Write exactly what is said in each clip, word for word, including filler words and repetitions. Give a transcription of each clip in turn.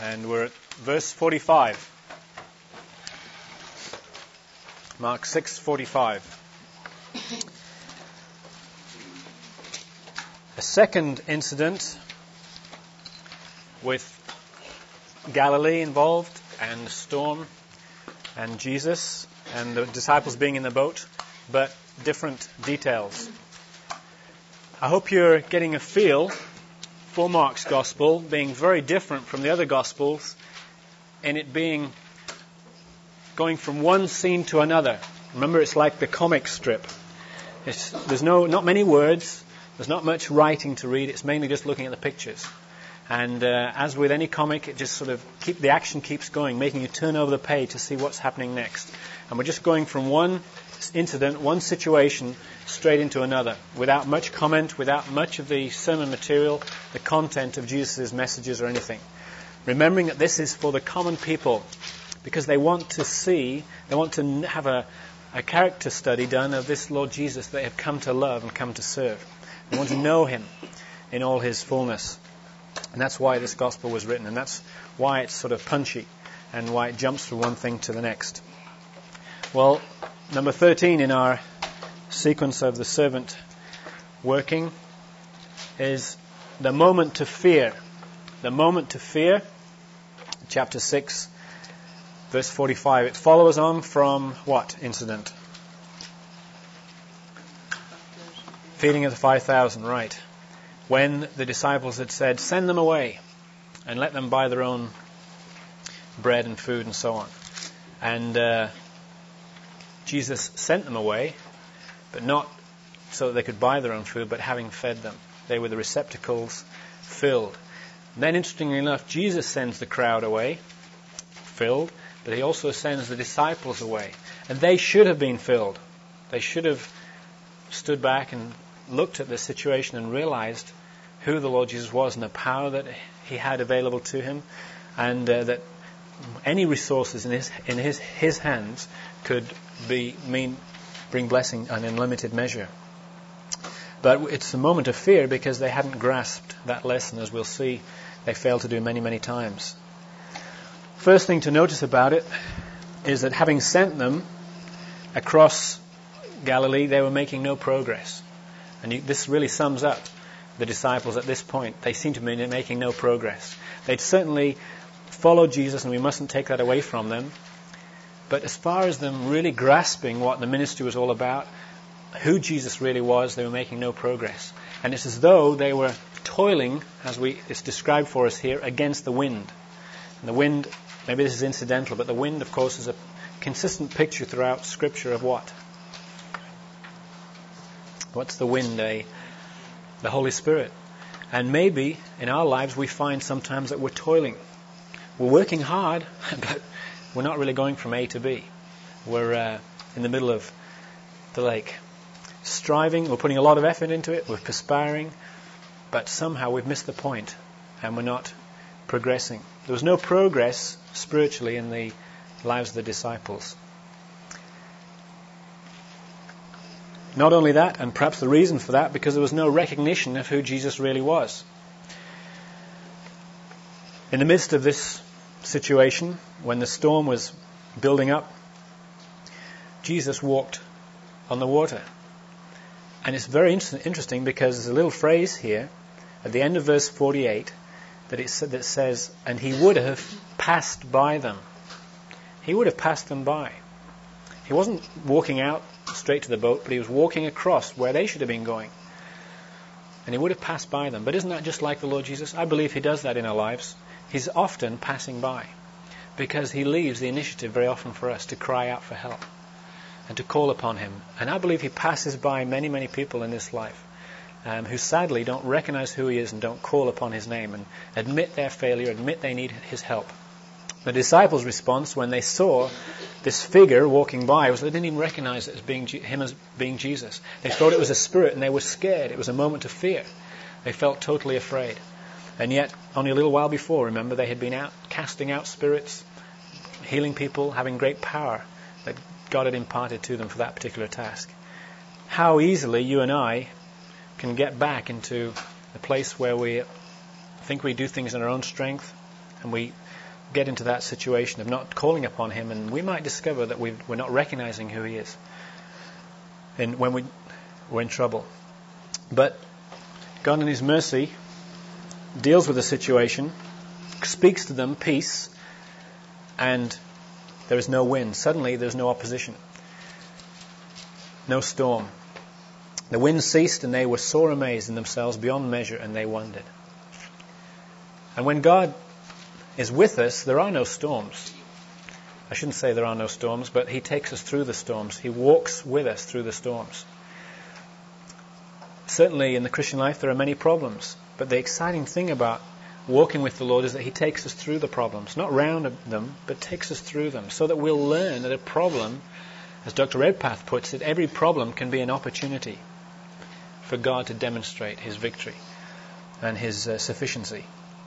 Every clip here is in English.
And we're at verse forty-five. Mark six forty-five. A second incident with Galilee involved, and the storm, and Jesus, and the disciples being in the boat, but different details. I hope you're getting a feel for Mark's Gospel being very different from the other Gospels, in it being going from one scene to another. Remember, it's like the comic strip. It's, there's no not many words, there's not much writing to read, it's mainly just looking at the pictures. And uh, as with any comic, it just sort of keep the action keeps going, making you turn over the page to see what's happening next. And we're just going from one incident, one situation, straight into another, without much comment, without much of the sermon material, the content of Jesus' messages or anything. Remembering that this is for the common people, because they want to see, they want to have a, a character study done of this Lord Jesus that they have come to love and come to serve. They want to know Him in all His fullness. And that's why this Gospel was written, and that's why it's sort of punchy, and why it jumps from one thing to the next. Well, number thirteen in our sequence of the servant working is the moment to fear. The moment to fear, chapter six, verse forty-five. It follows on from what incident? Feeding of the five thousand, right. When the disciples had said, send them away and let them buy their own bread and food and so on. And uh, Jesus sent them away, but not so that they could buy their own food, but having fed them. They were the receptacles filled. And then, interestingly enough, Jesus sends the crowd away, filled, but He also sends the disciples away. And they should have been filled. They should have stood back and looked at the situation and realized who the Lord Jesus was and the power that He had available to Him, and uh, that any resources in His in His His hands could be mean bring blessing in unlimited measure. But it's a moment of fear because they hadn't grasped that lesson, as we'll see. They failed to do many, many times. First thing to notice about it is that having sent them across Galilee, they were making no progress. And you, this really sums up the disciples at this point. They seem to be making no progress. They'd certainly followed Jesus, and we mustn't take that away from them. But as far as them really grasping what the ministry was all about, who Jesus really was, they were making no progress. And it's as though they were toiling, as we it's described for us here, against the wind. And the wind, maybe this is incidental, but the wind, of course, is a consistent picture throughout Scripture of what? What's the wind? A, the Holy Spirit. And maybe in our lives we find sometimes that we're toiling. We're working hard, but we're not really going from A to B. We're uh, in the middle of the lake. Striving, we're putting a lot of effort into it, we're perspiring, but somehow we've missed the point and we're not progressing. There was no progress spiritually in the lives of the disciples. Not only that, and perhaps the reason for that, because there was no recognition of who Jesus really was. In the midst of this situation, when the storm was building up, Jesus walked on the water. And it's very inter- interesting because there's a little phrase here at the end of verse forty-eight that it sa- that says, and He would have passed by them. He would have passed them by. He wasn't walking out straight to the boat, but He was walking across where they should have been going. And He would have passed by them. But isn't that just like the Lord Jesus? I believe He does that in our lives. He's often passing by because He leaves the initiative very often for us to cry out for help and to call upon Him. And I believe He passes by many, many people in this life um, who sadly don't recognize who He is and don't call upon His name and admit their failure, admit they need His help. The disciples' response when they saw this figure walking by was they didn't even recognize it as being Him as being Jesus. They thought it was a spirit and they were scared. It was a moment of fear. They felt totally afraid. And yet, only a little while before, remember, they had been out casting out spirits, healing people, having great power that God had imparted to them for that particular task. How easily you and I can get back into a place where we think we do things in our own strength and we get into that situation of not calling upon him, and we might discover that we've, we're not recognizing who he is and when we, we're in trouble. But God in his mercy deals with the situation, speaks to them, peace, and there is no wind. Suddenly there's no opposition, no storm. The wind ceased, and they were sore amazed in themselves beyond measure, and they wondered. And when God is with us, there are no storms. I shouldn't say there are no storms, but he takes us through the storms. He walks with us through the storms. Certainly in the Christian life there are many problems, but the exciting thing about walking with the Lord is that he takes us through the problems, not round them, but takes us through them, so that we'll learn that a problem, as Doctor Redpath puts it, every problem can be an opportunity for God to demonstrate his victory and his uh, sufficiency.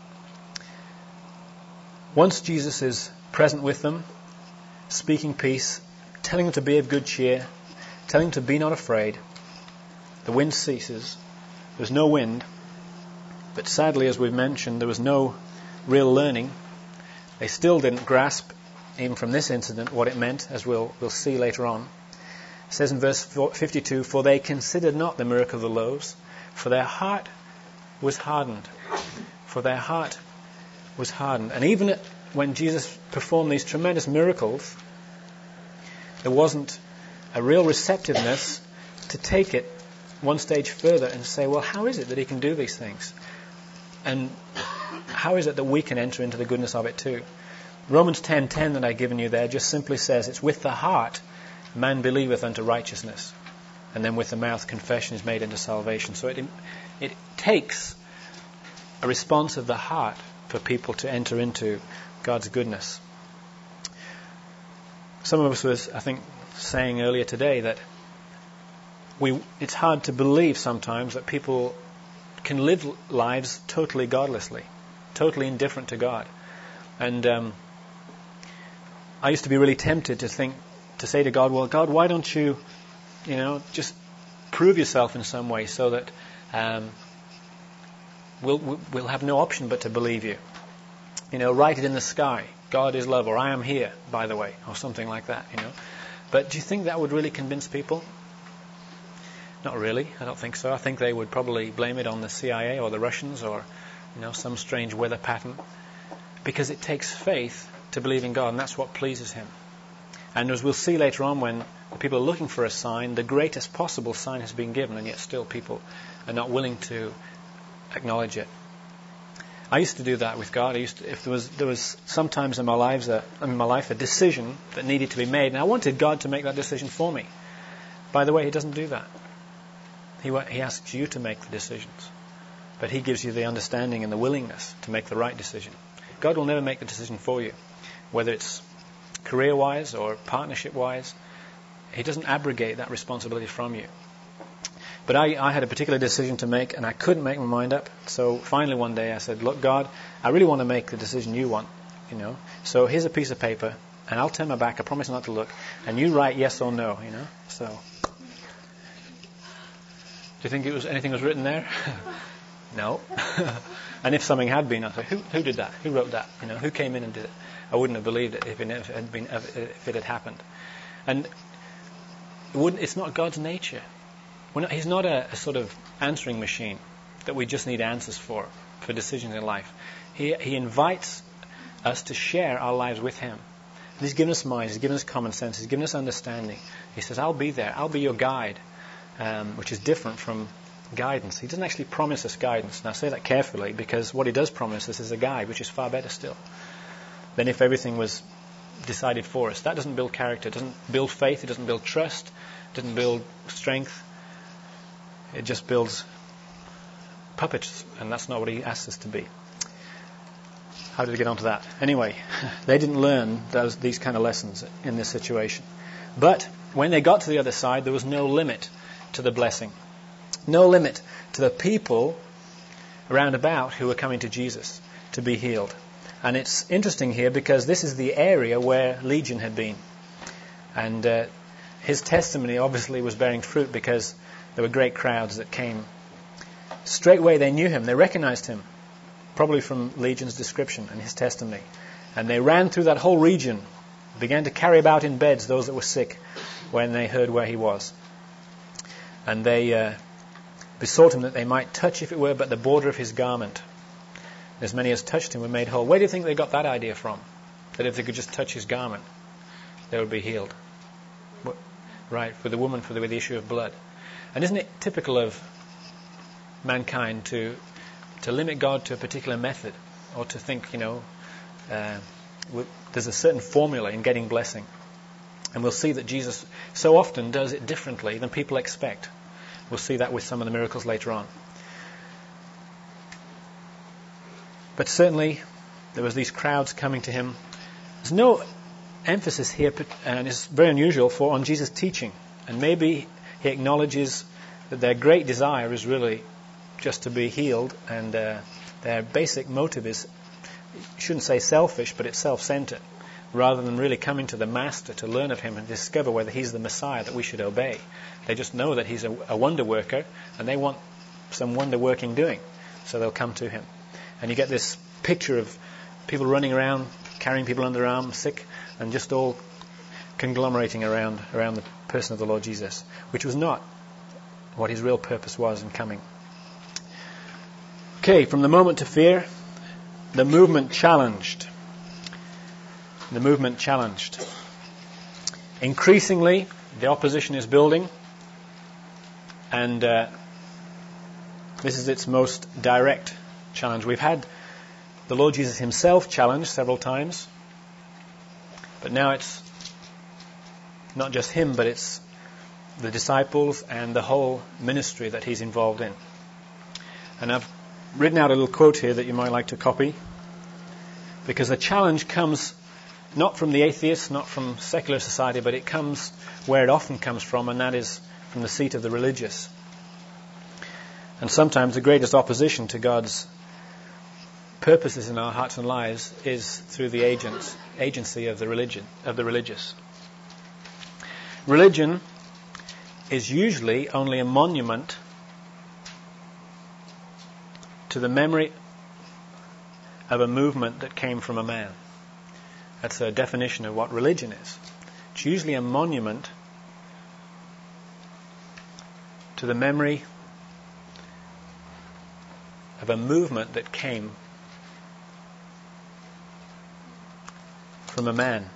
Once Jesus is present with them, speaking peace, telling them to be of good cheer, telling them to be not afraid, the wind ceases. There's no wind, but sadly, as we've mentioned, there was no real learning. They still didn't grasp, even from this incident, what it meant, as we'll, we'll see later on. It says in verse fifty-two, "For they considered not the miracle of the loaves, for their heart was hardened." For their heart was hardened. And even when Jesus performed these tremendous miracles, there wasn't a real receptiveness to take it one stage further and say, well, how is it that he can do these things? And how is it that we can enter into the goodness of it too? Romans ten ten that I've given you there just simply says, it's with the heart man believeth unto righteousness, and then with the mouth confession is made unto salvation. So it it takes a response of the heart for people to enter into God's goodness. Some of us was, I think, saying earlier today that we it's hard to believe sometimes that people can live lives totally godlessly, totally indifferent to God. And um, I used to be really tempted to think, to say to God, well, God, why don't you, you know, just prove yourself in some way so that um, we'll we'll have no option but to believe you. You know, write it in the sky, God is love, or I am here, by the way, or something like that, you know. But do you think that would really convince people? Not really. I don't think so. I think they would probably blame it on the C I A or the Russians or, you know, some strange weather pattern. Because it takes faith to believe in God, and that's what pleases him. And as we'll see later on, when the people are looking for a sign, the greatest possible sign has been given, and yet still people are not willing to acknowledge it. I used to do that with God. I used to, if there was there was sometimes in my lives a, in my life a decision that needed to be made, and I wanted God to make that decision for me. By the way, he doesn't do that. He he asks you to make the decisions, but he gives you the understanding and the willingness to make the right decision. God will never make the decision for you, whether it's career-wise or partnership-wise. He doesn't abrogate that responsibility from you. But I, I had a particular decision to make, and I couldn't make my mind up. So finally one day I said, look, God, I really want to make the decision you want, you know. So here's a piece of paper, and I'll turn my back. I promise not to look. And you write yes or no, you know. So, do you think it was anything was written there? No. And if something had been, I'd say, who, who did that? Who wrote that? You know, who came in and did it? I wouldn't have believed it if it had been, if it had happened. And it wouldn't. It's not God's nature. We're not, he's not a, a sort of answering machine that we just need answers for, for decisions in life. He, he invites us to share our lives with him. And he's given us minds, he's given us common sense, he's given us understanding. He says, I'll be there, I'll be your guide, um, which is different from guidance. He doesn't actually promise us guidance. Now I say that carefully, because what he does promise us is a guide, which is far better still than if everything was decided for us. That doesn't build character, it doesn't build faith, it doesn't build trust, it doesn't build strength. It just builds puppets, and that's not what he asks us to be. How did we get onto that? Anyway, they didn't learn those, these kind of lessons in this situation. But when they got to the other side, there was no limit to the blessing. No limit to the people around about who were coming to Jesus to be healed. And it's interesting here because this is the area where Legion had been. And uh, his testimony obviously was bearing fruit because there were great crowds that came. Straightway they knew him. They recognized him, probably from Legion's description and his testimony. And they ran through that whole region, began to carry about in beds those that were sick when they heard where he was. And they uh, besought him that they might touch, if it were, but the border of his garment. As many as touched him were made whole. Where do you think they got that idea from? That if they could just touch his garment, they would be healed. What? Right, for the woman for the, with the issue of blood. And isn't it typical of mankind to to limit God to a particular method, or to think, you know, uh, there's a certain formula in getting blessing. And we'll see that Jesus so often does it differently than people expect. We'll see that with some of the miracles later on. But certainly there was these crowds coming to him. There's no emphasis here, and it's very unusual, for on Jesus' teaching. And maybe he acknowledges that their great desire is really just to be healed, and uh, their basic motive is, you shouldn't say selfish, but it's self-centered, rather than really coming to the Master to learn of him and discover whether he's the Messiah that we should obey. They just know that he's a, a wonder worker, and they want some wonder working doing, so they'll come to him. And you get this picture of people running around, carrying people under their arms, sick, and just all conglomerating around around the person of the Lord Jesus, which was not what his real purpose was in coming. Okay, from the moment to fear, the movement challenged. The movement challenged. Increasingly, the opposition is building, and uh, this is its most direct challenge. We've had the Lord Jesus himself challenged several times, but now it's not just him, but it's the disciples and the whole ministry that he's involved in. And I've written out a little quote here that you might like to copy, because the challenge comes not from the atheists, not from secular society, but it comes where it often comes from, and that is from the seat of the religious. And sometimes the greatest opposition to God's purposes in our hearts and lives is through the agents, agency of the religion, of the religious. Religion is usually only a monument to the memory of a movement that came from a man. That's a definition of what religion is. It's usually a monument to the memory of a movement that came from a man.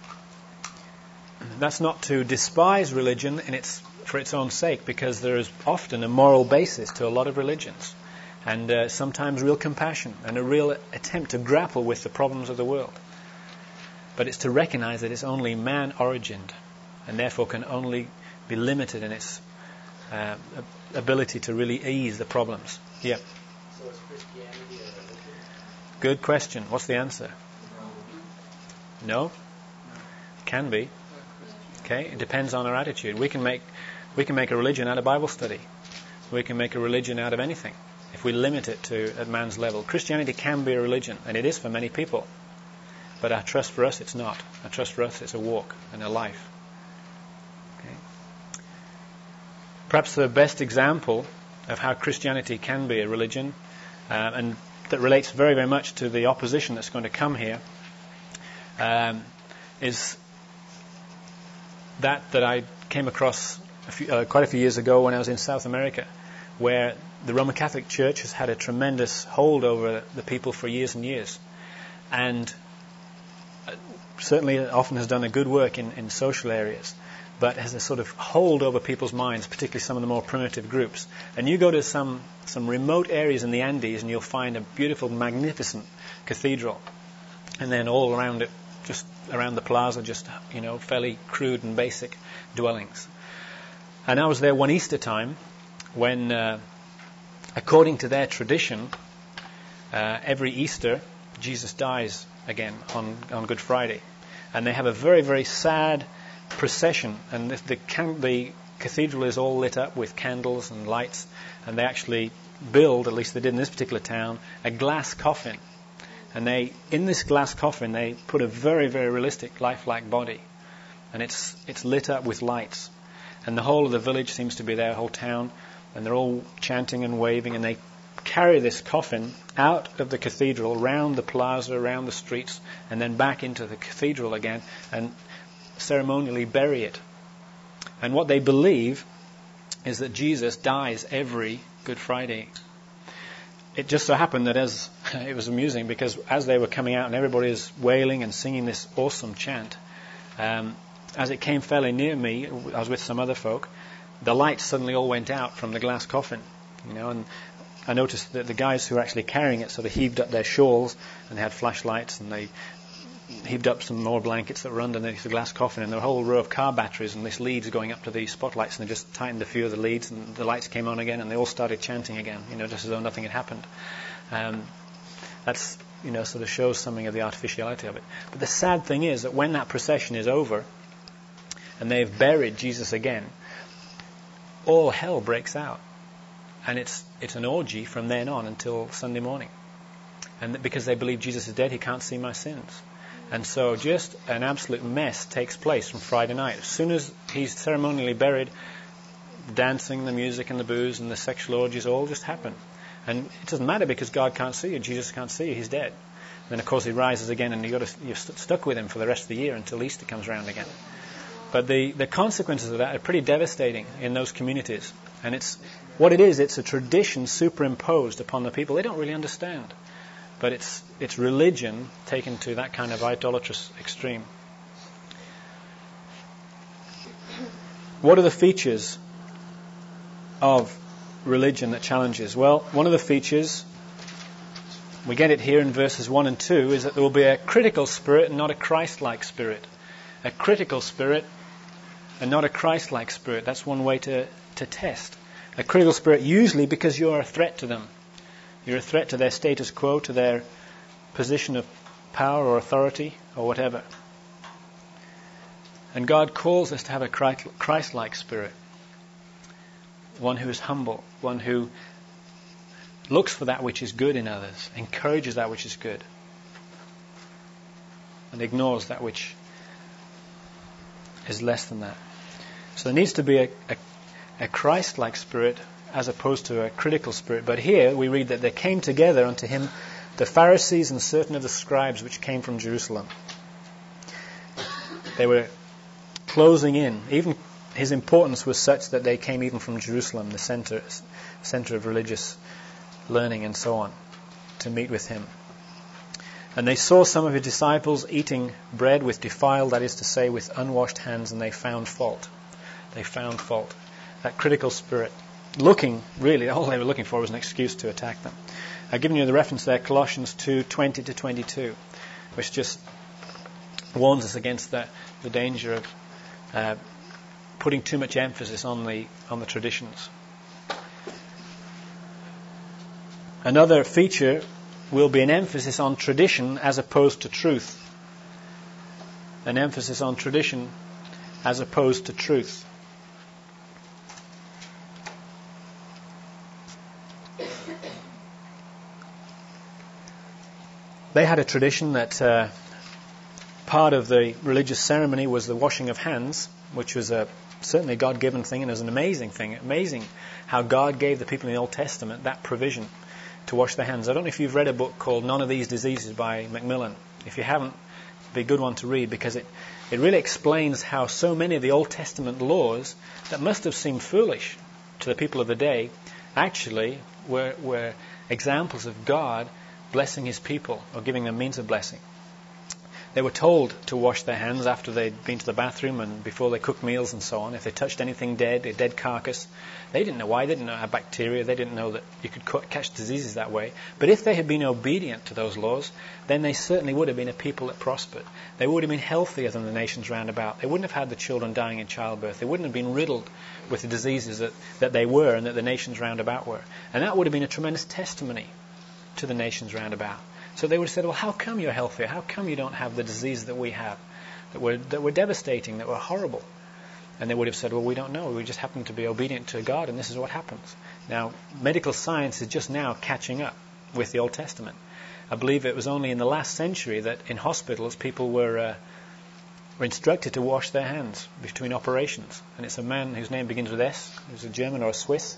That's not to despise religion in its for its own sake, because there is often a moral basis to a lot of religions, and uh, sometimes real compassion and a real attempt to grapple with the problems of the world. But it's to recognize that it's only man-origined, and therefore can only be limited in its uh, ability to really ease the problems. Yeah. So is Christianity a religion? Good question. What's the answer? No? No. Can be. Okay. It depends on our attitude. We can make we can make a religion out of Bible study. We can make a religion out of anything if we limit it to at man's level. Christianity can be a religion, and it is for many people. But our trust for us, it's not. Our trust for us, it's a walk and a life. Okay. Perhaps the best example of how Christianity can be a religion, uh, and that relates very, very much to the opposition that's going to come here, um, is that that I came across a few, uh, quite a few years ago when I was in South America, where the Roman Catholic Church has had a tremendous hold over the people for years and years, and certainly often has done a good work in, in social areas, but has a sort of hold over people's minds, particularly some of the more primitive groups. And you go to some, some remote areas in the Andes and you'll find a beautiful, magnificent cathedral. And then all around it, just around the plaza, just, you know, fairly crude and basic dwellings. And I was there one Easter time when, uh, according to their tradition, uh, every Easter, Jesus dies again on, on Good Friday. And they have a very, very sad procession, and the, the, can, the cathedral is all lit up with candles and lights, and they actually build, at least they did in this particular town, a glass coffin. And they, in this glass coffin, they put a very, very realistic, lifelike body, and it's it's lit up with lights. And the whole of the village seems to be there, whole town, and they're all chanting and waving, and they carry this coffin out of the cathedral, round the plaza, around the streets, and then back into the cathedral again and ceremonially bury it. And what they believe is that Jesus dies every Good Friday. It just so happened that as it was amusing because as they were coming out and everybody is wailing and singing this awesome chant, um, as it came fairly near me, I was with some other folk, the lights suddenly all went out from the glass coffin, you know, and I noticed that the guys who were actually carrying it sort of heaved up their shawls and they had flashlights and they heaved up some more blankets that were underneath the glass coffin, and there were a whole row of car batteries and this leads going up to the spotlights, and they just tightened a few of the leads and the lights came on again and they all started chanting again, you know, just as though nothing had happened. Um, that's, you know, sort of shows something of the artificiality of it. But the sad thing is that when that procession is over and they've buried Jesus again, all hell breaks out. And it's it's an orgy from then on until Sunday morning. And because they believe Jesus is dead, he can't see my sins. And so just an absolute mess takes place from Friday night. As soon as he's ceremonially buried, the dancing, the music and the booze and the sexual orgies all just happen. And it doesn't matter because God can't see you, Jesus can't see you, he's dead. And then of course he rises again and you got to, you're st- stuck with him for the rest of the year until Easter comes around again. But the, the consequences of that are pretty devastating in those communities. And it's what it is, it's a tradition superimposed upon the people. They don't really understand. But it's it's religion taken to that kind of idolatrous extreme. What are the features of religion that challenges? Well, one of the features, we get it here in verses one and two, is that there will be a critical spirit and not a Christ-like spirit. A critical spirit and not a Christ-like spirit. That's one way to, to test. A critical spirit, usually because you're a threat to them. You're a threat to their status quo, to their position of power or authority or whatever. And God calls us to have a Christ-like spirit. One who is humble, one who looks for that which is good in others, encourages that which is good, and ignores that which is less than that. So there needs to be a, a, a Christ-like spirit as opposed to a critical spirit. But here we read that there came together unto him the Pharisees and certain of the scribes which came from Jerusalem. They were closing in. Even his importance was such that they came even from Jerusalem, the center, center of religious learning and so on, to meet with him. And they saw some of his disciples eating bread with defiled, that is to say, with unwashed hands, and they found fault. They found fault. That critical spirit. Looking, really, all they were looking for was an excuse to attack them. I've given you the reference there, Colossians two, twenty to twenty-two, which just warns us against the, the danger of uh, putting too much emphasis on the on the traditions. Another feature will be an emphasis on tradition as opposed to truth. An emphasis on tradition as opposed to truth. They had a tradition that uh, part of the religious ceremony was the washing of hands, which was a certainly a God-given thing, and it was an amazing thing. Amazing how God gave the people in the Old Testament that provision to wash their hands. I don't know if you've read a book called None of These Diseases by Macmillan. If you haven't, it'd be a good one to read because it, it really explains how so many of the Old Testament laws that must have seemed foolish to the people of the day actually were, were examples of God blessing his people or giving them means of blessing. They were told to wash their hands after they'd been to the bathroom and before they cooked meals and so on. If they touched anything dead, a dead carcass, they didn't know why. They didn't know how bacteria. They didn't know that you could catch diseases that way. But if they had been obedient to those laws, then they certainly would have been a people that prospered. They would have been healthier than the nations round about. They wouldn't have had the children dying in childbirth. They wouldn't have been riddled with the diseases that, that they were and that the nations round about were. And that would have been a tremendous testimony to the nations round about. So they would have said, well, how come you're healthier? How come you don't have the disease that we have, that were, that were devastating, that were horrible? And they would have said, well, we don't know. We just happen to be obedient to God, and this is what happens. Now, medical science is just now catching up with the Old Testament. I believe it was only in the last century that in hospitals people were, uh, were instructed to wash their hands between operations. And it's a man whose name begins with S, who's a German or a Swiss,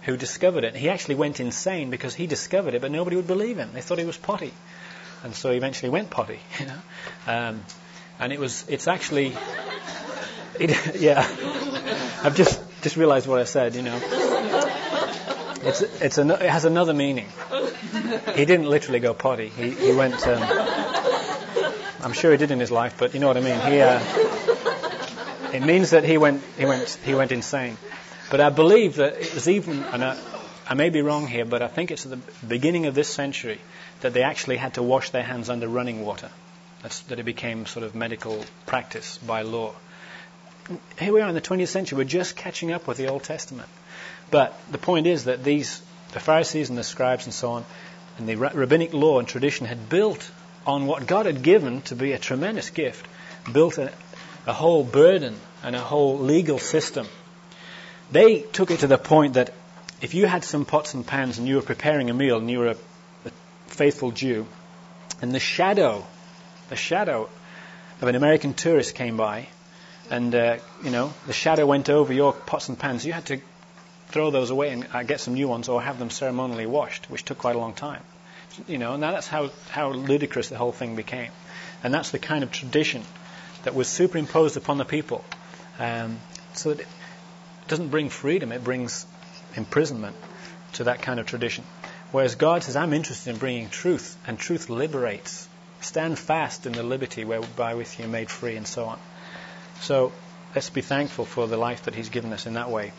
who discovered it. He actually went insane because he discovered it, but nobody would believe him. They thought he was potty, and so he eventually went potty. You know, um, and it was. It's actually. It, yeah, I've just just realised what I said. You know, it's it's an, it has another meaning. He didn't literally go potty. He he went. Um, I'm sure he did in his life, but you know what I mean. He. Uh, it means that he went he went he went insane. But I believe that it was even, and I, I may be wrong here, but I think it's at the beginning of this century that they actually had to wash their hands under running water. That's, that it became sort of medical practice by law. Here we are in the twentieth century. We're just catching up with the Old Testament. But the point is that these, the Pharisees and the scribes and so on, and the rabbinic law and tradition had built on what God had given to be a tremendous gift, built a, a whole burden and a whole legal system. They took it to the point that if you had some pots and pans and you were preparing a meal and you were a, a faithful Jew, and the shadow, the shadow of an American tourist came by, and uh, you know the shadow went over your pots and pans, you had to throw those away and uh, get some new ones or have them ceremonially washed, which took quite a long time. You know, now that's how how ludicrous the whole thing became, and that's the kind of tradition that was superimposed upon the people, um, so that. It, It doesn't bring freedom, it brings imprisonment to that kind of tradition. Whereas God says, I'm interested in bringing truth, and truth liberates. Stand fast in the liberty whereby with you made free, and so on. So let's be thankful for the life that He's given us in that way.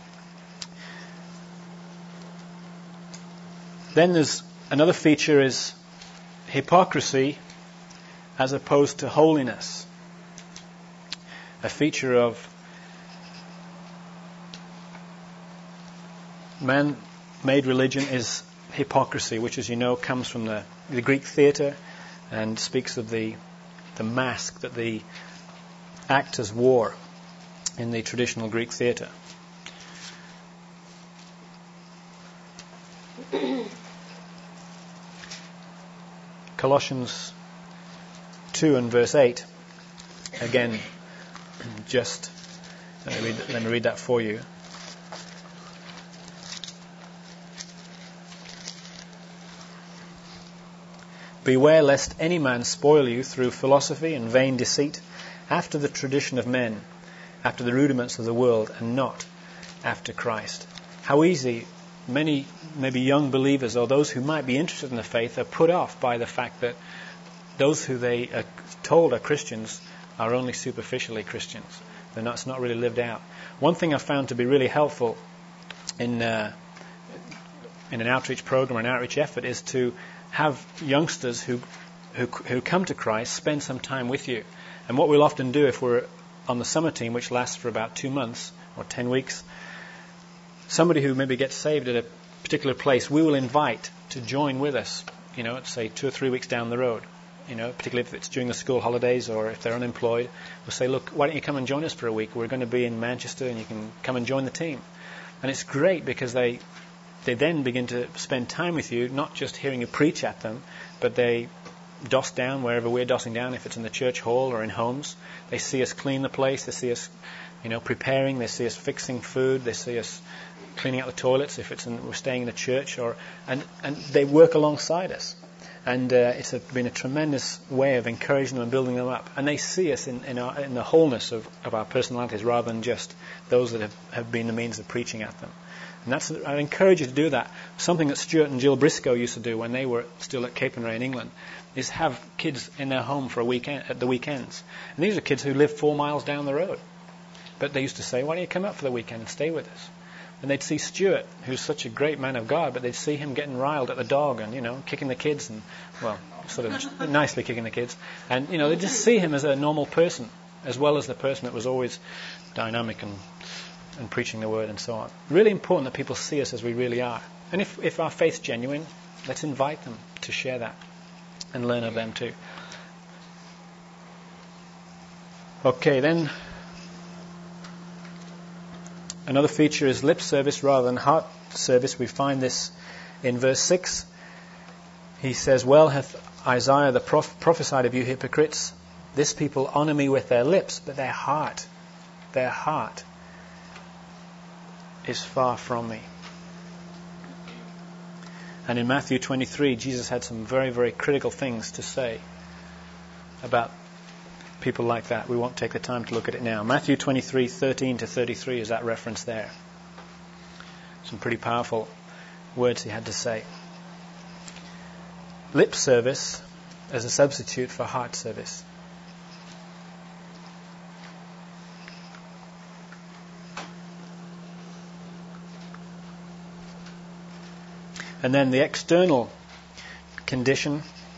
Then there's another feature is hypocrisy as opposed to holiness. A feature of man-made religion is hypocrisy, which, as you know, comes from the, the Greek theatre and speaks of the the mask that the actors wore in the traditional Greek theatre. Colossians two and verse eight. Again, just let me read, let me read that for you. Beware lest any man spoil you through philosophy and vain deceit, after the tradition of men, after the rudiments of the world, and not after Christ. How easy many maybe young believers or those who might be interested in the faith are put off by the fact that those who they are told are Christians are only superficially Christians. They're not, it's not really lived out. One thing I found to be really helpful in uh, in an outreach program or an outreach effort is to have youngsters who, who who come to Christ spend some time with you. And what we'll often do if we're on the summer team, which lasts for about two months or ten weeks, somebody who maybe gets saved at a particular place, we will invite to join with us, you know, say two or three weeks down the road. You know, particularly if it's during the school holidays or if they're unemployed, we'll say, look, why don't you come and join us for a week? We're going to be in Manchester and you can come and join the team. And it's great because they They then begin to spend time with you, not just hearing you preach at them, but they doss down wherever we're dossing down, if it's in the church hall or in homes. They see us clean the place. They see us, you know, preparing. They see us fixing food. They see us cleaning out the toilets if it's in, we're staying in a church. Or and, and they work alongside us. And uh, it's a, been a tremendous way of encouraging them and building them up. And they see us in, in, our, in the wholeness of, of our personalities rather than just those that have, have been the means of preaching at them. And that's, I encourage you to do that. Something that Stuart and Jill Briscoe used to do when they were still at Capernwray in England is have kids in their home for a weekend at the weekends. And these are kids who live four miles down the road. But they used to say, why don't you come up for the weekend and stay with us? And they'd see Stuart, who's such a great man of God, but they'd see him getting riled at the dog and, you know, kicking the kids and, well, sort of nicely kicking the kids. And, you know, they'd just see him as a normal person, as well as the person that was always dynamic and and preaching the word and so on. Really important that people see us as we really are. And if, if our faith's genuine, let's invite them to share that and learn of them too. Okay, then another feature is lip service rather than heart service. We find this in verse six. He says, well hath Isaiah the proph- prophesied of you hypocrites, this people honour me with their lips, but their heart, their heart is far from me. And in Matthew twenty-three, Jesus had some very, very critical things to say about people like that. We won't take the time to look at it now. Matthew twenty-three, thirteen to thirty-three is that reference there. Some pretty powerful words he had to say. Lip service as a substitute for heart service. And then the external condition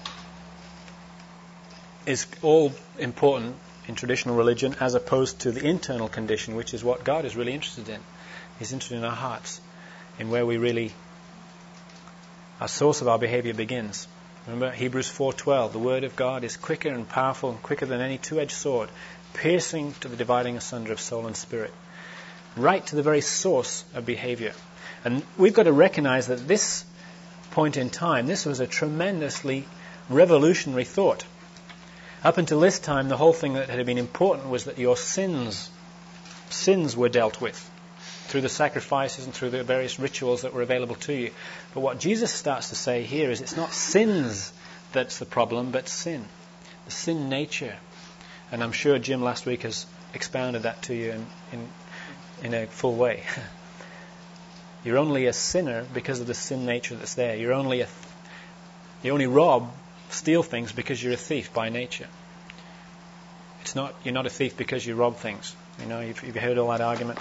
is all important in traditional religion as opposed to the internal condition, which is what God is really interested in. He's interested in our hearts, in where we really, our source of our behavior begins. Remember Hebrews four twelve, the word of God is quicker and powerful and quicker than any two-edged sword, piercing to the dividing asunder of soul and spirit. Right to the very source of behavior. And we've got to recognize that this point in time, this was a tremendously revolutionary thought. Up until this time, the whole thing that had been important was that your sins, sins were dealt with through the sacrifices and through the various rituals that were available to you. But what Jesus starts to say here is it's not sins that's the problem, but sin, the sin nature. And I'm sure Jim last week has expounded that to you in, in, in a full way. You're only a sinner because of the sin nature that's there. You're only a, you only rob, steal things because you're a thief by nature. It's not, you're not a thief because you rob things. You know, you've, you've heard all that argument.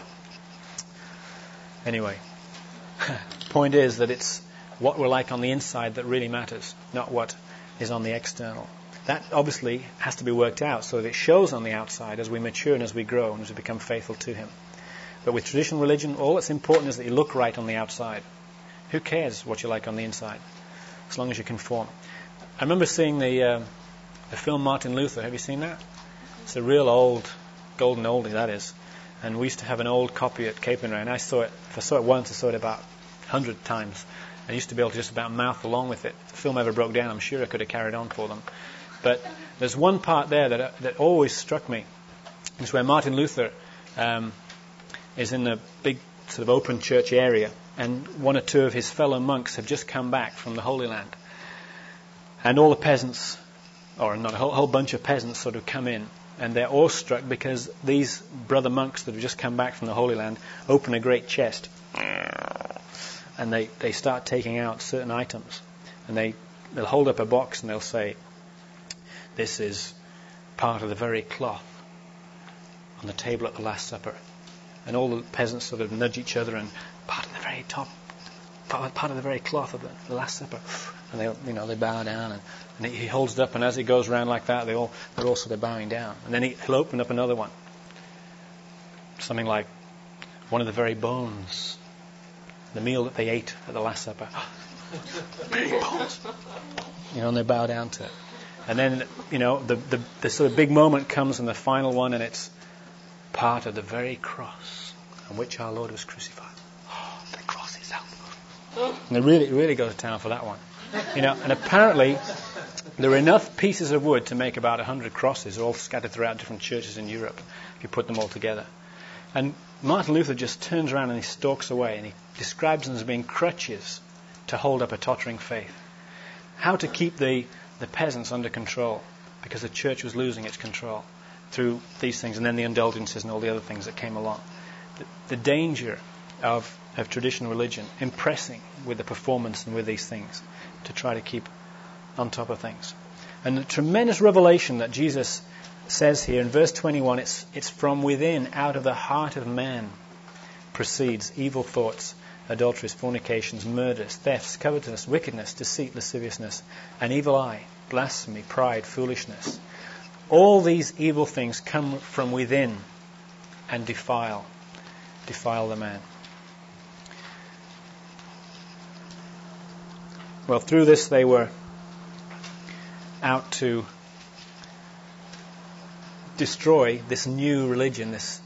Anyway, point is that it's what we're like on the inside that really matters, not what is on the external. That obviously has to be worked out so that it shows on the outside as we mature and as we grow and as we become faithful to Him. But with traditional religion, all that's important is that you look right on the outside. Who cares what you're like on the inside, as long as you conform? I remember seeing the uh, the film Martin Luther. Have you seen that? It's a real old, golden oldie, that is. And we used to have an old copy at Capernwray, and I saw it. If I saw it once, I saw it about a hundred times. I used to be able to just about mouth along with it. If the film ever broke down, I'm sure I could have carried on for them. But there's one part there that that always struck me. It's where Martin Luther um, is in a big sort of open church area, and one or two of his fellow monks have just come back from the Holy Land. And all the peasants, or not a whole, whole bunch of peasants sort of come in, and they're awestruck because these brother monks that have just come back from the Holy Land open a great chest, and they, they start taking out certain items. And they, they'll hold up a box and they'll say, this is part of the very cloth on the table at the Last Supper. And all the peasants sort of nudge each other and part of the very top, part, part of the very cloth of the, the Last Supper. And they, you know, they bow down, and, and he holds it up, and as he goes around like that, they all, they're all sort of bowing down. And then he, he'll open up another one. Something like one of the very bones, the meal that they ate at the Last Supper. Very bones. You know, and they bow down to it. And then, you know, the, the, the sort of big moment comes in the final one, and it's part of the very cross on which our Lord was crucified. Oh, the cross itself. And they really, really go to town for that one. You know, and apparently there are enough pieces of wood to make about a hundred crosses, all scattered throughout different churches in Europe, if you put them all together. And Martin Luther just turns around and he stalks away, and he describes them as being crutches to hold up a tottering faith. How to keep the, the peasants under control, because the church was losing its control through these things, and then the indulgences and all the other things that came along. The, the danger of, of traditional religion impressing with the performance and with these things to try to keep on top of things. And the tremendous revelation that Jesus says here in verse twenty-one, it's, it's from within, out of the heart of man proceeds evil thoughts, adulteries, fornications, murders, thefts, covetousness, wickedness, deceit, lasciviousness, an evil eye, blasphemy, pride, foolishness. All these evil things come from within and defile, defile the man. Well, through this they were out to destroy this new religion, this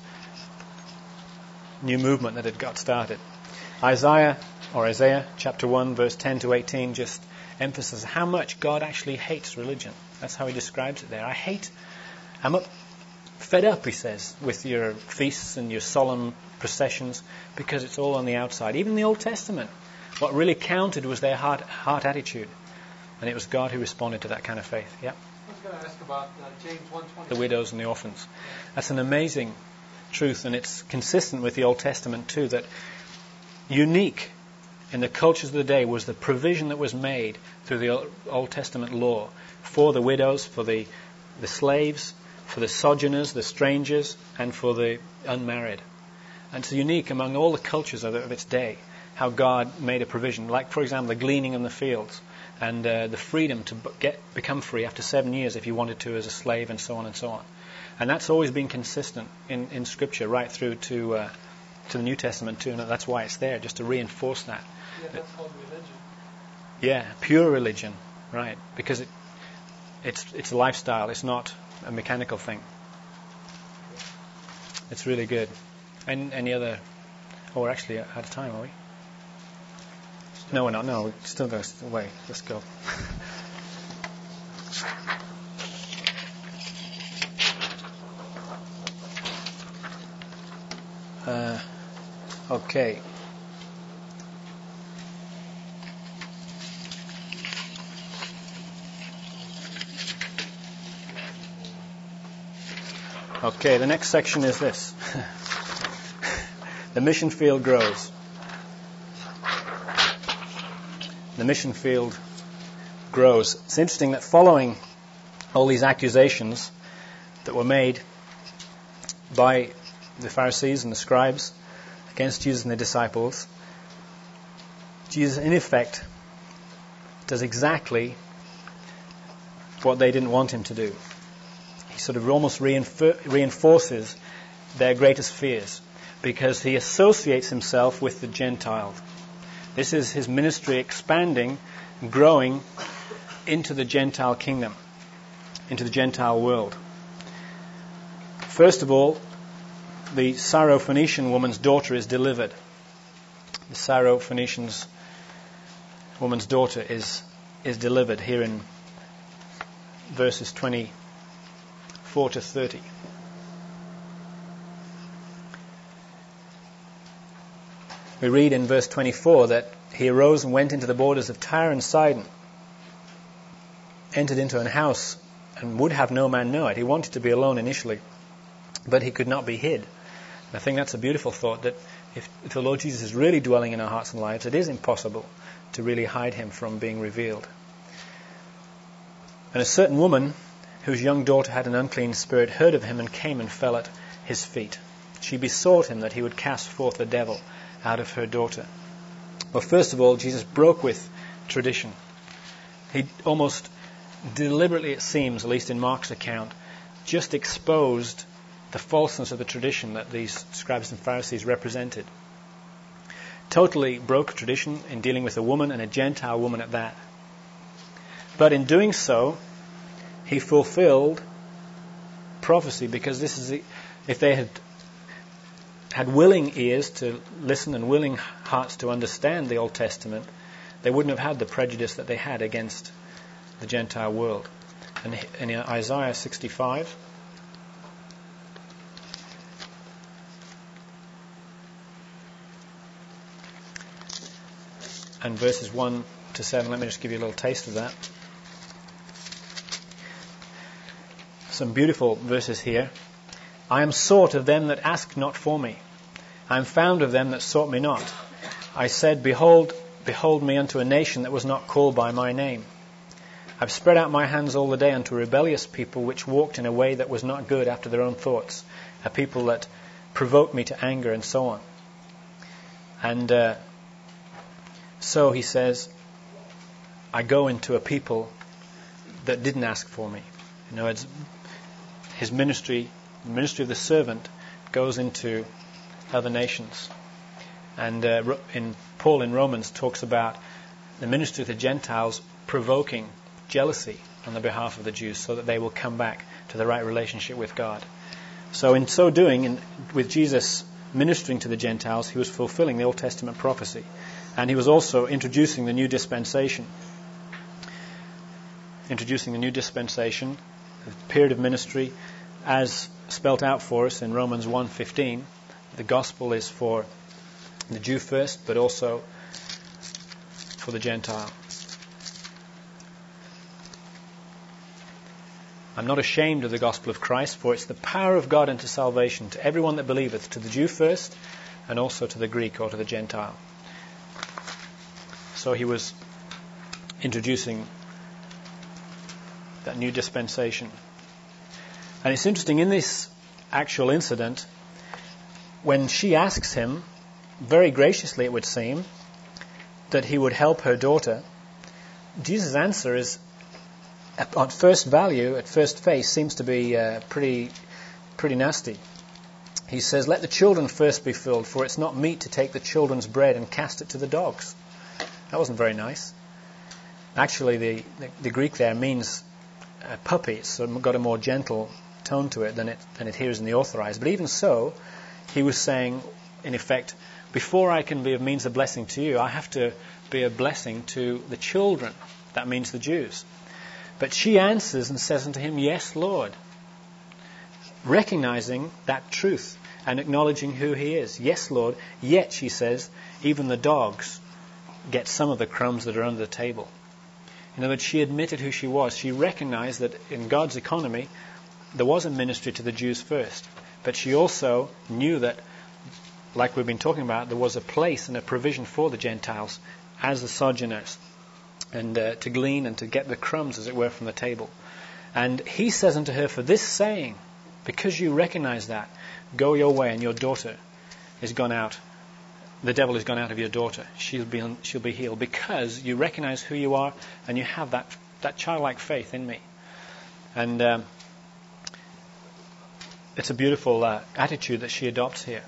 new movement that had got started. Isaiah, or Isaiah chapter one, verse ten to eighteen, just emphasizes how much God actually hates religion. That's how he describes it there. I hate, I'm up, fed up, he says, with your feasts and your solemn processions, because it's all on the outside. Even in the Old Testament, What really counted was their heart, heart attitude. And it was God who responded to that kind of faith. Yeah. I was going to ask about uh, James one twenty. The widows and the orphans. That's an amazing truth, and it's consistent with the Old Testament too, that unique in the cultures of the day was the provision that was made through the Old Testament law for the widows, for the, the slaves, for the sojourners, the strangers, and for the unmarried. And it's unique among all the cultures of, of its day, how God made a provision. Like, for example, the gleaning in the fields, and uh, the freedom to get become free after seven years if you wanted to as a slave, and so on and so on. And that's always been consistent in, in Scripture right through to uh, to the New Testament too, and that's why it's there, just to reinforce that. Yeah, that's called religion. Yeah, pure religion, right? Because it it's it's a lifestyle. It's not a mechanical thing. It's really good. And any other? Oh, we're actually out of time, are we? No, we're not. No, we're still going to wait. Let's go. uh, okay. Okay, the next section is this. The mission field grows. The mission field grows. It's interesting that following all these accusations that were made by the Pharisees and the scribes against Jesus and the disciples, Jesus in effect does exactly what they didn't want him to do. He sort of almost reinfor- reinforces their greatest fears, because he associates himself with the Gentiles. This is his ministry expanding, growing into the Gentile kingdom, into the Gentile world. First of all, the Syrophoenician woman's daughter is delivered. The Syrophoenician woman's daughter is is delivered here in verses twenty-four to thirty. We read in verse twenty-four that he arose and went into the borders of Tyre and Sidon, entered into an house and would have no man know it. He wanted to be alone initially, but he could not be hid. And I think that's a beautiful thought, that if, if the Lord Jesus is really dwelling in our hearts and lives, it is impossible to really hide him from being revealed. And a certain woman whose young daughter had an unclean spirit heard of him and came and fell at his feet. She besought him that he would cast forth the devil out of her daughter. Well, first of all, Jesus broke with tradition. He almost deliberately, it seems, at least in Mark's account, just exposed the falseness of the tradition that these scribes and Pharisees represented. Totally broke tradition in dealing with a woman, and a Gentile woman at that. But in doing so, he fulfilled prophecy, because this is the, if they had had willing ears to listen and willing hearts to understand the Old Testament, they wouldn't have had the prejudice that they had against the Gentile world. And in Isaiah sixty-five, and verses one to seven, let me just give you a little taste of that. Some beautiful verses here. I am sought of them that ask not for me. I am found of them that sought me not. I said, Behold, behold me unto a nation that was not called by my name. I have spread out my hands all the day unto a rebellious people, which walked in a way that was not good after their own thoughts, a people that provoked me to anger, and so on. And uh, so he says, I go into a people that didn't ask for me. You know, it's his ministry, the ministry of the servant, goes into other nations. And uh, in Paul in Romans talks about the ministry of the Gentiles provoking jealousy on the behalf of the Jews, so that they will come back to the right relationship with God. So in so doing, in, with Jesus ministering to the Gentiles, he was fulfilling the Old Testament prophecy. And he was also introducing the new dispensation. Introducing the new dispensation, the period of ministry, as spelt out for us in Romans one fifteen. The gospel is for the Jew first, but also for the Gentile. I'm not ashamed of the gospel of Christ, for it's the power of God unto salvation to everyone that believeth, to the Jew first, and also to the Greek or to the Gentile. So he was introducing that new dispensation. And it's interesting, in this actual incident, when she asks him, very graciously it would seem, that he would help her daughter, Jesus' answer is, at first value, at first face, seems to be uh, pretty pretty nasty. He says, let the children first be filled, for it's not meet to take the children's bread and cast it to the dogs. That wasn't very nice. Actually, the, the, the Greek there means a puppy. It's got a more gentle tone to it than it, than it hears in the Authorized. But even so, he was saying, in effect, before I can be of means of blessing to you, I have to be a blessing to the children. That means the Jews. But she answers and says unto him, yes, Lord. Recognizing that truth and acknowledging who he is. Yes, Lord. Yet, she says, even the dogs get some of the crumbs that are under the table. In other words, she admitted who she was. She recognized that in God's economy, there was a ministry to the Jews first. But she also knew that, like we've been talking about, there was a place and a provision for the Gentiles as the sojourners, and uh, to glean and to get the crumbs, as it were, from the table. And he says unto her, for this saying, because you recognize that, go your way, and your daughter is gone out. The devil is gone out of your daughter. She'll be she'll be healed, because you recognize who you are, and you have that that childlike faith in me. And um, it's a beautiful uh, attitude that she adopts here.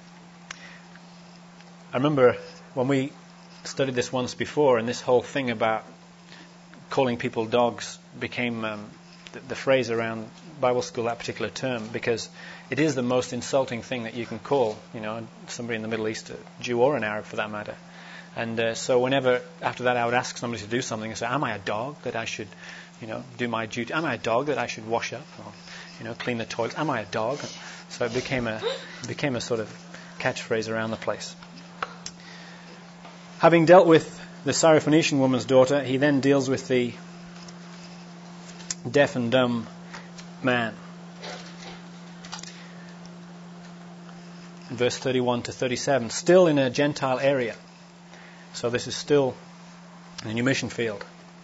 I remember when we studied this once before, and this whole thing about calling people dogs became um, the, the phrase around Bible school, that particular term, because it is the most insulting thing that you can call, you know, somebody in the Middle East, a Jew or an Arab for that matter. And uh, so whenever, after that, I would ask somebody to do something and say, am I a dog that I should, you know, do my duty? Am I a dog that I should wash up or, you know, clean the toilets? Am I a dog? So it became a became a sort of catchphrase around the place. Having dealt with the Syrophoenician woman's daughter, he then deals with the deaf and dumb man. In verse thirty-one to thirty-seven, still in a Gentile area. So this is still in a new mission field.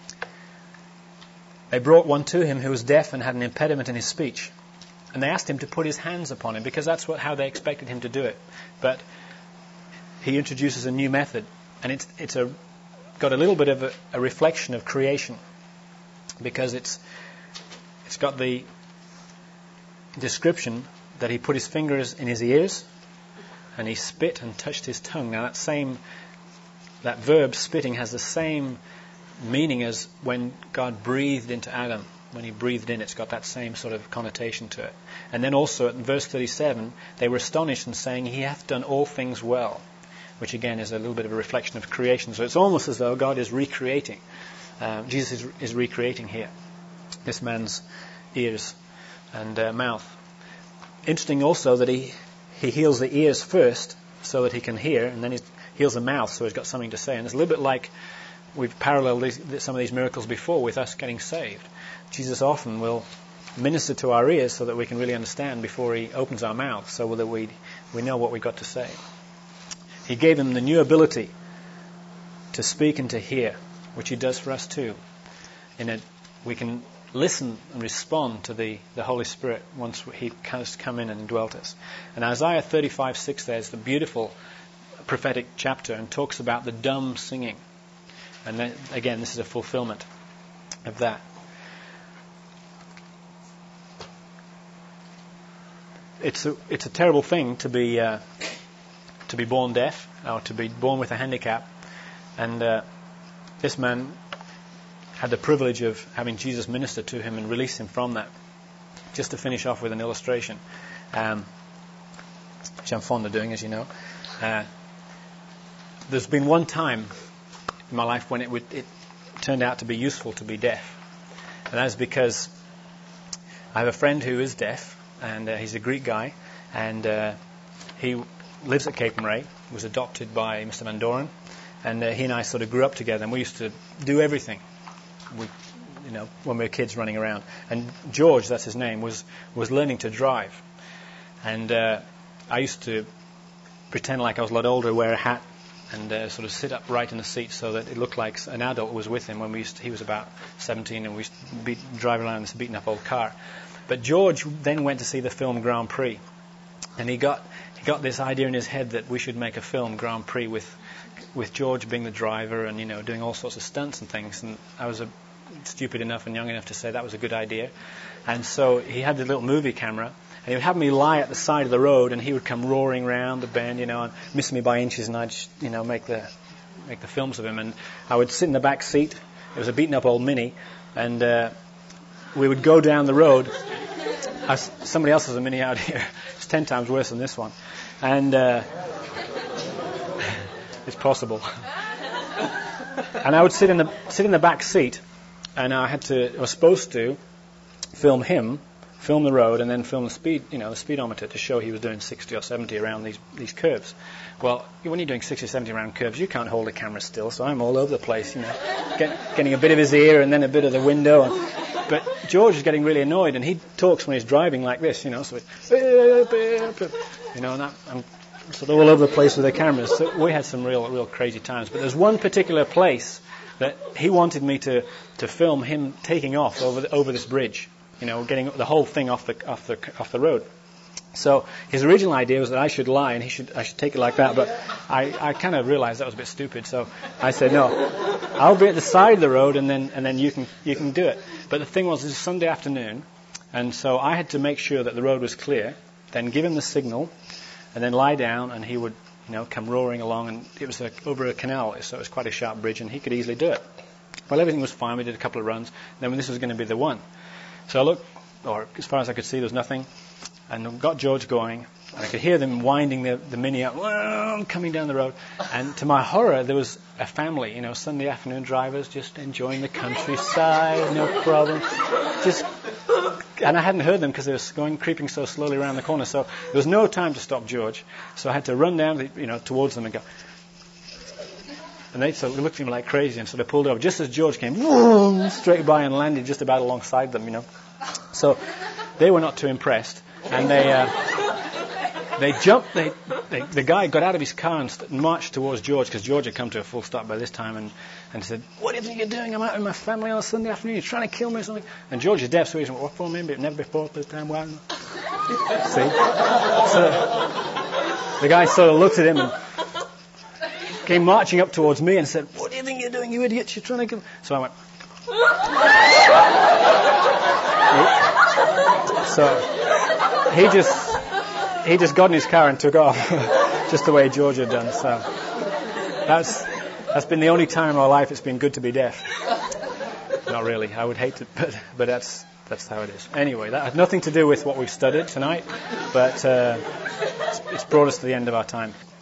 They brought one to him who was deaf and had an impediment in his speech. And they asked him to put his hands upon him, because that's what how they expected him to do it. But he introduces a new method. And it's it's a got a little bit of a, a reflection of creation, because it's it's got the description that he put his fingers in his ears and he spit and touched his tongue. Now that same that verb spitting has the same meaning as when God breathed into Adam. When he breathed in, it's got that same sort of connotation to it. And then also in verse thirty-seven, they were astonished and saying, he hath done all things well. Which again is a little bit of a reflection of creation. So it's almost as though God is recreating. Uh, Jesus is, is recreating here this man's ears and uh, mouth. Interesting also that he, he heals the ears first so that he can hear, and then he heals the mouth so he's got something to say. And it's a little bit like we've paralleled these, some of these miracles before with us getting saved. Jesus often will minister to our ears so that we can really understand before he opens our mouth, so that we we know what we've got to say. He gave him the new ability to speak and to hear, which he does for us too. In it, we can listen and respond to the, the Holy Spirit once he has come in and dwelt us. And Isaiah thirty-five six there is the beautiful prophetic chapter and talks about the dumb singing. And then, again, this is a fulfillment of that. It's a, it's a terrible thing to be... Uh, to be born deaf, or to be born with a handicap. And uh, this man had the privilege of having Jesus minister to him and release him from that. Just to finish off with an illustration, um, which I'm fond of doing, as you know. Uh, there's been one time in my life when it, would, it turned out to be useful to be deaf. And that's because I have a friend who is deaf, and uh, he's a Greek guy, and uh, he lives at Cape Ray, was adopted by Mister Van Doren, And uh, he and I sort of grew up together, and we used to do everything. We, you know, when we were kids running around. And George, that's his name, was was learning to drive. And uh, I used to pretend like I was a lot older, wear a hat, and uh, sort of sit upright in the seat so that it looked like an adult was with him when we used to, he was about seventeen, and we used to be, drive around in this beaten up old car. But George then went to see the film Grand Prix, and he got he got this idea in his head that we should make a film, Grand Prix, with with George being the driver and, you know, doing all sorts of stunts and things. And I was a, stupid enough and young enough to say that was a good idea. And so he had the little movie camera, and he would have me lie at the side of the road, and he would come roaring round the bend, you know, and miss me by inches, and I'd, you know, make the make the films of him. And I would sit in the back seat. It was a beaten up old Mini, and uh, we would go down the road. I, somebody else has a Mini out here. It's ten times worse than this one, and uh, it's possible. And I would sit in the sit in the back seat, and I had to I was supposed to film him, film the road, and then film the speed, you know, the speedometer to show he was doing sixty or seventy around these these curves. Well, when you're doing sixty or seventy around curves, you can't hold the camera still, so I'm all over the place, you know, get, getting a bit of his ear and then a bit of the window. And, but George is getting really annoyed, and he talks when he's driving like this, you know, so it's, you know, and that, I'm sort of all over the place with the cameras. So we had some real, real crazy times. But there's one particular place that he wanted me to, to film him taking off over the, over this bridge, you know, getting the whole thing off the off the off the road. So his original idea was that I should lie and he should I should take it like that. But I, I kind of realized that was a bit stupid. So I said, no, I'll be at the side of the road, and then and then you can you can do it. But the thing was, it was Sunday afternoon, and so I had to make sure that the road was clear, then give him the signal, and then lie down, and he would, you know, come roaring along. And it was a, over a canal, so it was quite a sharp bridge, and he could easily do it. Well, everything was fine. We did a couple of runs. Then when this was going to be the one. So I looked, or as far as I could see, there was nothing, and got George going, and I could hear them winding the, the Mini up, coming down the road, and to my horror, there was a family, you know, Sunday afternoon drivers, just enjoying the countryside, no problem, just, and I hadn't heard them because they were going, creeping so slowly around the corner, so there was no time to stop George, so I had to run down, the, you know, towards them and go, and they sort of looked at me like crazy and sort of pulled over. Just as George came whoom, straight by and landed just about alongside them, you know. So they were not too impressed, and they uh, they jumped. They, they the guy got out of his car and st- marched towards George, because George had come to a full stop by this time, and, and said, "What do you think you're doing? I'm out with my family on a Sunday afternoon. You're trying to kill me or something?" And George is deaf, so he said, "What for me? But never before this time. Why?" See, so the guy sort of looked at him and came marching up towards me and said, "What do you think you're doing, you idiots? You're trying to kill me." So I went. So he just he just got in his car and took off, just the way George had done. So that's that's been the only time in my life it's been good to be deaf. Not really. I would hate to, but but that's that's how it is. Anyway, that had nothing to do with what we've studied tonight, but uh, it's, it's brought us to the end of our time.